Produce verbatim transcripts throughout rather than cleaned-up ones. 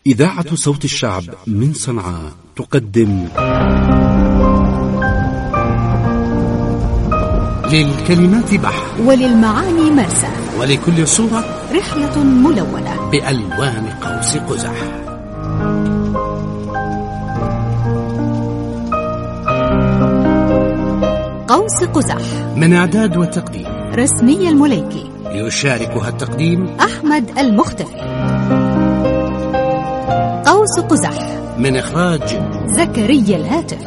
إذاعة صوت الشعب من صنعاء تقدم للكلمات بحر، وللمعاني مرسى، ولكل صورة رحلة ملونة بألوان قوس قزح. قوس قزح من إعداد وتقديم رسمي المليكي، يشاركها التقديم أحمد المختفي. قوس قزح من إخراج زكريا الهاتف.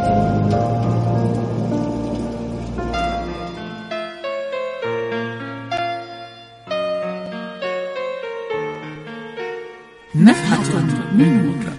نفحة من نور.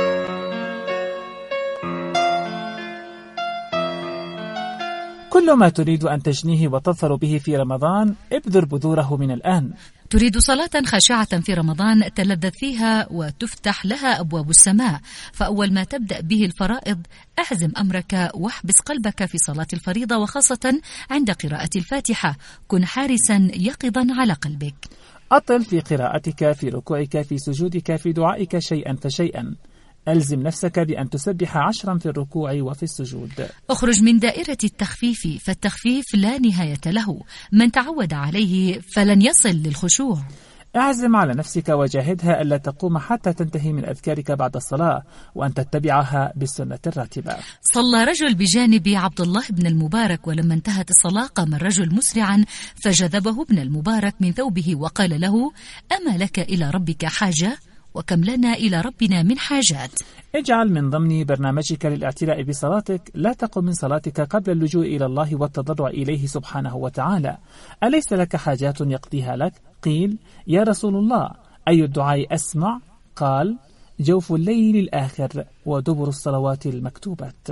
كل ما تريد أن تجنيه وتظفر به في رمضان ابذر بذوره من الآن. تريد صلاة خاشعة في رمضان تلذذ فيها وتفتح لها أبواب السماء، فأول ما تبدأ به الفرائض اعزم أمرك واحبس قلبك في صلاة الفريضة، وخاصة عند قراءة الفاتحة كن حارسا يقظا على قلبك. أطل في قراءتك، في ركوعك، في سجودك، في دعائك شيئا فشيئا. ألزم نفسك بأن تسبح عشرا في الركوع وفي السجود. اخرج من دائرة التخفيف، فالتخفيف لا نهاية له، من تعود عليه فلن يصل للخشوع. اعزم على نفسك وجاهدها ألا تقوم حتى تنتهي من أذكارك بعد الصلاة، وأن تتبعها بالسنة الراتبة. صلى رجل بجانب عبد الله بن المبارك، ولما انتهت الصلاة قام الرجل مسرعا فجذبه ابن المبارك من ثوبه وقال له: أما لك إلى ربك حاجة؟ وكم لنا إلى ربنا من حاجات. اجعل من ضمن برنامجك للاعتلاء بصلاتك لا تقم من صلاتك قبل اللجوء إلى الله والتضرع إليه سبحانه وتعالى. أليس لك حاجات يقضيها لك؟ قيل: يا رسول الله أي الدعاء أسمع؟ قال: جوف الليل الآخر ودبر الصلوات المكتوبات.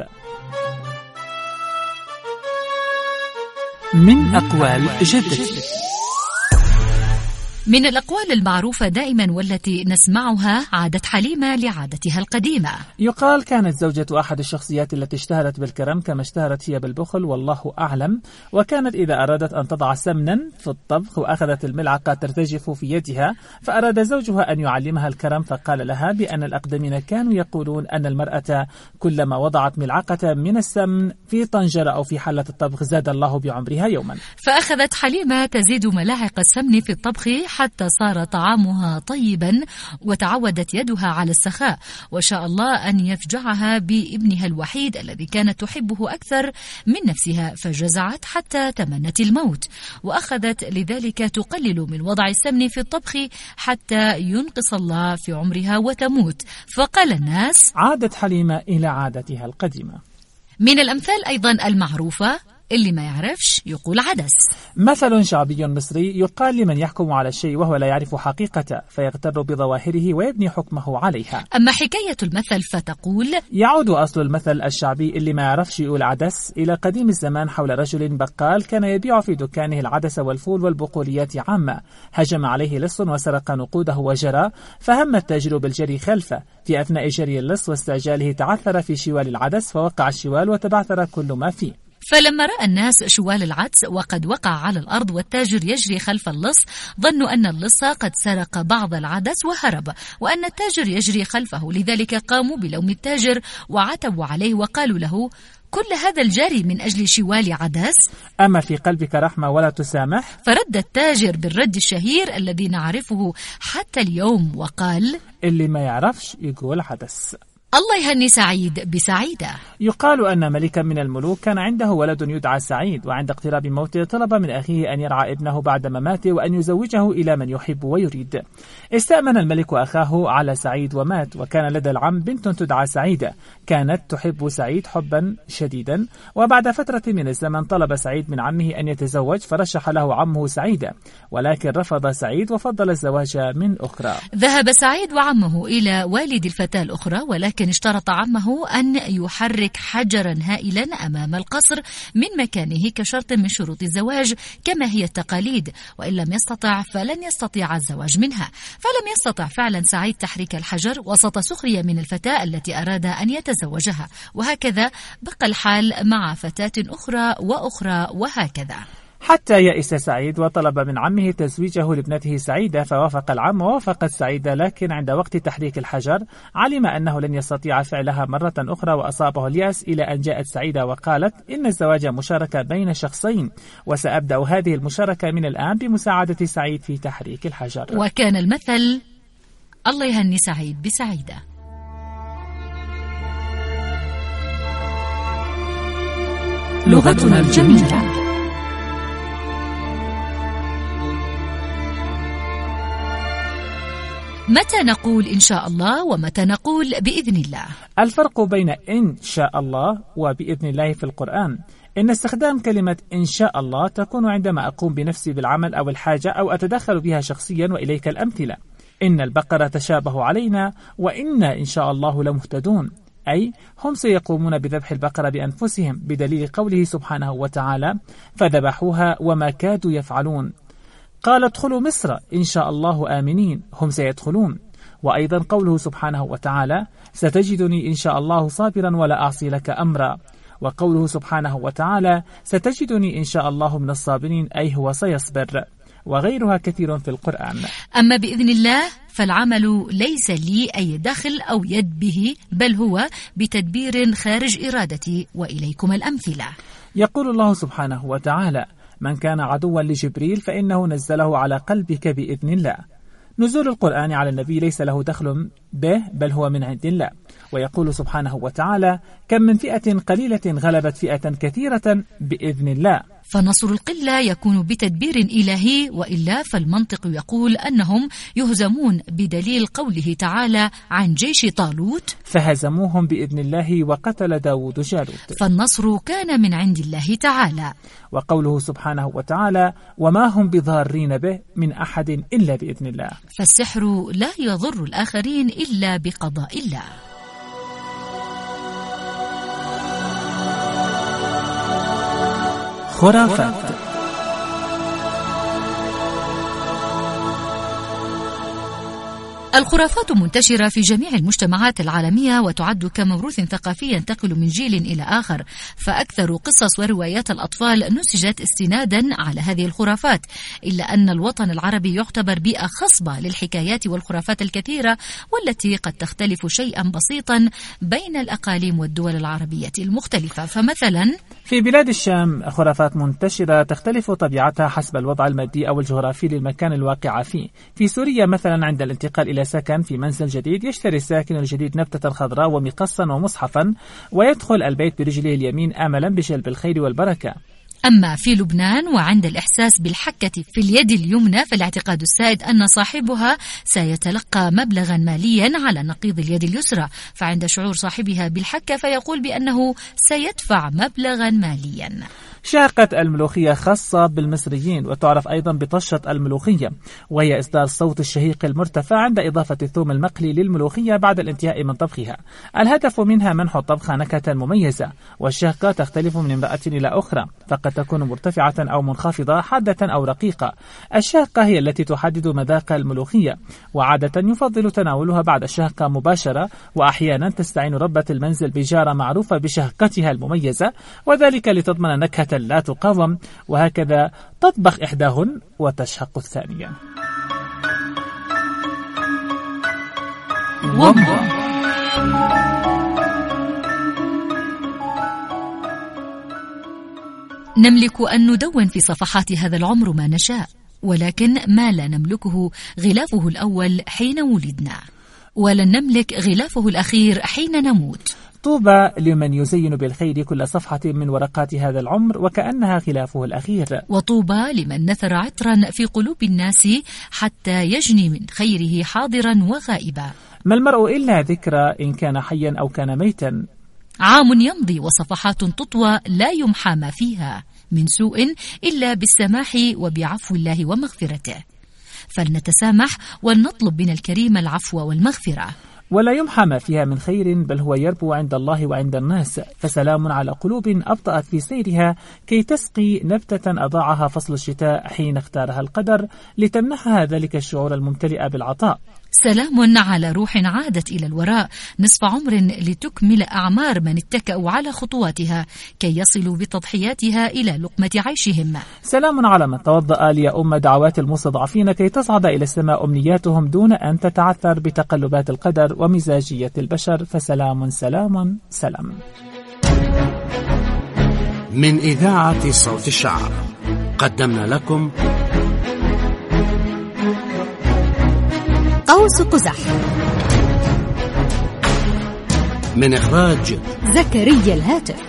من أقوال جدتي. من الأقوال المعروفة دائما والتي نسمعها عادة حليمة لعادتها القديمة. يقال: كانت زوجة أحد الشخصيات التي اشتهرت بالكرم كما اشتهرت هي بالبخل، والله أعلم. وكانت إذا أرادت أن تضع سمنا في الطبخ وأخذت الملعقة ترتجف في يدها، فأراد زوجها أن يعلمها الكرم، فقال لها بأن الأقدمين كانوا يقولون أن المرأة كلما وضعت ملعقة من السمن في طنجرة أو في حلة الطبخ زاد الله بعمرها يوما. فأخذت حليمة تزيد ملاعق السمن في الطبخ حتى صار طعامها طيبا، وتعودت يدها على السخاء، وشاء الله أن يفجعها بابنها الوحيد الذي كانت تحبه أكثر من نفسها، فجزعت حتى تمنت الموت، وأخذت لذلك تقلل من وضع السمن في الطبخ حتى ينقص الله في عمرها وتموت. فقال الناس: عادت حليمة إلى عادتها القديمة. من الأمثال أيضا المعروفة اللي ما يعرفش يقول عدس. مثل شعبي مصري يقال لمن يحكم على الشيء وهو لا يعرف حقيقته فيغتر بظواهره ويبني حكمه عليها. أما حكاية المثل فتقول: يعود أصل المثل الشعبي اللي ما يعرفش يقول عدس إلى قديم الزمان، حول رجل بقال كان يبيع في دكانه العدس والفول والبقوليات عامة، هجم عليه لص وسرق نقوده وجرى، فهم التاجر بالجري خلفه. في أثناء جري اللص واستعجاله تعثر في شوال العدس، فوقع الشوال وتبعثر كل ما فيه. فلما رأى الناس شوال العدس وقد وقع على الأرض والتاجر يجري خلف اللص، ظنوا أن اللص قد سرق بعض العدس وهرب، وأن التاجر يجري خلفه، لذلك قاموا بلوم التاجر وعتبوا عليه وقالوا له: كل هذا الجري من أجل شوال عدس؟ أما في قلبك رحمة ولا تسامح؟ فرد التاجر بالرد الشهير الذي نعرفه حتى اليوم وقال: اللي ما يعرفش يقول عدس. الله يهني سعيد بسعيدة. يقال أن ملكا من الملوك كان عنده ولد يدعى سعيد، وعند اقتراب موته طلب من أخيه أن يرعى ابنه بعد مماته وأن يزوجه إلى من يحب ويريد. استأمن الملك أخاه على سعيد ومات، وكان لدى العم بنت تدعى سعيدة كانت تحب سعيد حبا شديدا، وبعد فترة من الزمن طلب سعيد من عمه أن يتزوج، فرشح له عمه سعيدة، ولكن رفض سعيد وفضل الزواج من أخرى. ذهب سعيد وعمه إلى والد الفتاة الأخرى، ولكن لكن اشترط عمه أن يحرك حجرا هائلا أمام القصر من مكانه كشرط من شروط الزواج كما هي التقاليد، وإن لم يستطع فلن يستطيع الزواج منها. فلم يستطع فعلا سعيد تحريك الحجر وسط سخرية من الفتاة التي أراد أن يتزوجها، وهكذا بقى الحال مع فتاة أخرى وأخرى وهكذا. حتى يئس سعيد وطلب من عمه تزويجه لابنته سعيدة، فوافق العم ووافقت سعيدة، لكن عند وقت تحريك الحجر علم أنه لن يستطيع فعلها مرة أخرى وأصابه اليأس، إلى أن جاءت سعيدة وقالت إن الزواج مشاركة بين شخصين، وسأبدأ هذه المشاركة من الآن بمساعدة سعيد في تحريك الحجر. وكان المثل الله يهني سعيد بسعيدة. لغتنا الجميلة. متى نقول إن شاء الله ومتى نقول بإذن الله؟ الفرق بين إن شاء الله وبإذن الله في القرآن إن استخدام كلمة إن شاء الله تكون عندما أقوم بنفسي بالعمل أو الحاجة أو أتدخل بها شخصيا، وإليك الأمثلة: إن البقرة تشابه علينا، وإنا إن شاء الله لمهتدون، أي هم سيقومون بذبح البقرة بأنفسهم، بدليل قوله سبحانه وتعالى: فذبحوها وما كادوا يفعلون. قال: ادخلوا مصر إن شاء الله آمنين، هم سيدخلون. وأيضا قوله سبحانه وتعالى: ستجدني إن شاء الله صابرا ولا أعصي لك أمرا. وقوله سبحانه وتعالى: ستجدني إن شاء الله من الصابرين، أي هو سيصبر. وغيرها كثير في القرآن. أما بإذن الله فالعمل ليس لي أي دخل أو يد به، بل هو بتدبير خارج إرادتي، وإليكم الأمثلة. يقول الله سبحانه وتعالى: من كان عدوا لجبريل فإنه نزله على قلبك بإذن الله. نزول القرآن على النبي ليس له دخل به، بل هو من عند الله. ويقول سبحانه وتعالى: كم من فئة قليلة غلبت فئة كثيرة بإذن الله. فنصر القلة يكون بتدبير إلهي، وإلا فالمنطق يقول أنهم يهزمون، بدليل قوله تعالى عن جيش طالوت: فهزموهم بإذن الله وقتل داود جالوت. فالنصر كان من عند الله تعالى. وقوله سبحانه وتعالى: وما هم بضارين به من أحد إلا بإذن الله. فالسحر لا يضر الآخرين إلا بقضاء الله. خرافات. الخرافات منتشرة في جميع المجتمعات العالمية، وتعد كموروث ثقافي ينتقل من جيل إلى آخر، فأكثر قصص وروايات الأطفال نسجت استنادا على هذه الخرافات، إلا أن الوطن العربي يعتبر بيئة خصبة للحكايات والخرافات الكثيرة، والتي قد تختلف شيئا بسيطا بين الأقاليم والدول العربية المختلفة. فمثلا في بلاد الشام خرافات منتشرة تختلف طبيعتها حسب الوضع المادي أو الجغرافي للمكان الواقع فيه. في سوريا مثلا عند الانتقال إلى سكن في منزل جديد يشتري الساكن الجديد نبتة خضراء ومقصا ومصحفا، ويدخل البيت برجله اليمين آملا بجلب الخير والبركة. أما في لبنان وعند الإحساس بالحكة في اليد اليمنى، فالاعتقاد السائد أن صاحبها سيتلقى مبلغا ماليا على نقيض اليد اليسرى، فعند شعور صاحبها بالحكة فيقول بأنه سيدفع مبلغا ماليا. شاقة الملوخية خاصة بالمصريين، وتعرف أيضا بطشة الملوخية، وهي إصدار الصوت الشهيق المرتفع عند إضافة الثوم المقلي للملوخية بعد الانتهاء من طبخها. الهدف منها منح الطبخة نكهة مميزة. والشاقة تختلف من امرأة إلى أخرى، فقد تكون مرتفعة أو منخفضة، حادة أو رقيقة. الشاقة هي التي تحدد مذاق الملوخية، وعادة يفضل تناولها بعد الشهقة مباشرة، وأحيانا تستعين ربة المنزل بجارة معروفة بشهقتها المميزة، وذلك لتضمن نكهة لا تقاوم، وهكذا تطبخ إحداهن وتشهق الثانية. نملك أن ندون في صفحات هذا العمر ما نشاء، ولكن ما لا نملكه غلافه الأول حين ولدنا، ولن نملك غلافه الأخير حين نموت. طوبى لمن يزين بالخير كل صفحة من ورقات هذا العمر وكأنها غلافه الأخير. وطوبى لمن نثر عطرا في قلوب الناس حتى يجني من خيره حاضرا وغائبا. ما المرء إلا ذكرى إن كان حيا أو كان ميتا. عام يمضي وصفحات تطوى لا يمحى ما فيها من سوء إلا بالسماح وبعفو الله ومغفرته، فلنتسامح ولنطلب من الكريم العفو والمغفرة. ولا يمحى ما فيها من خير، بل هو يربو عند الله وعند الناس. فسلام على قلوب أبطأت في سيرها كي تسقي نبتة أضاعها فصل الشتاء حين اختارها القدر لتمنحها ذلك الشعور الممتلئ بالعطاء. سلام على روح عادت إلى الوراء نصف عمر لتكمل أعمار من اتكأوا على خطواتها كي يصلوا بتضحياتها إلى لقمة عيشهم. سلام على من توضأ ليؤم دعوات المستضعفين كي تصعد إلى السماء أمنياتهم دون أن تتعثر بتقلبات القدر ومزاجية البشر. فسلام سلام سلام. من إذاعة صوت الشعب قدمنا لكم قوس قزح، من إخراج زكريا الهاتف.